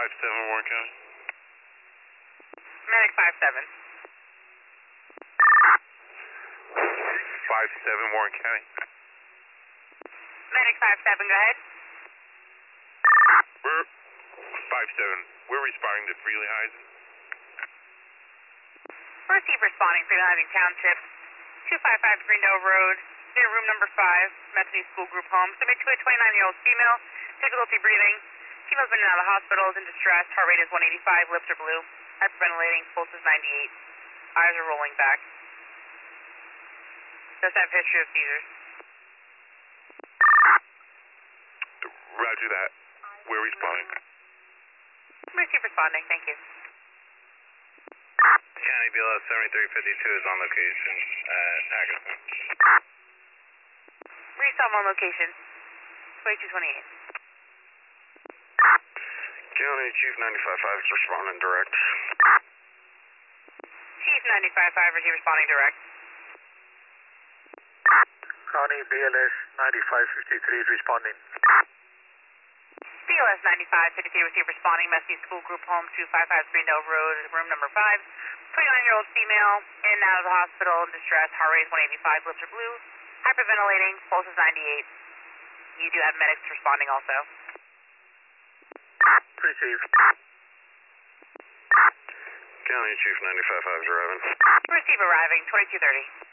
57 Warren County. Medic 57. 57 Warren County. Medic 57, go ahead. We're 57. We're responding to Freelyheisen. Receive responding Freelyheisen Township, 255 Greendale Road, near room number 5, Metheny School Group Home. Submit to a 29-year-old female, difficulty breathing. Female's been in and out of the hospital, is in distress, heart rate is 185, lips are blue, hyperventilating, pulse is 98, eyes are rolling back. Does have history of seizures. Roger that. We're responding. Receive responding, thank you. County BLS 7352 is on location at Atkinson. Resolve on location, 2228. County Chief 95.5 is responding direct. Chief 95.5, receive responding direct. County BLS 9553 is responding. BLS 9553, receive responding, Messy School Group Home, 255 Greendale Road, room number 5. 29-year-old female, in and out of the hospital, in distress, heart rate is 185, lips are blue, hyperventilating, pulse is 98. You do have medics responding also. Receive. County Chief 95.5 is arriving. Receive arriving, 2230.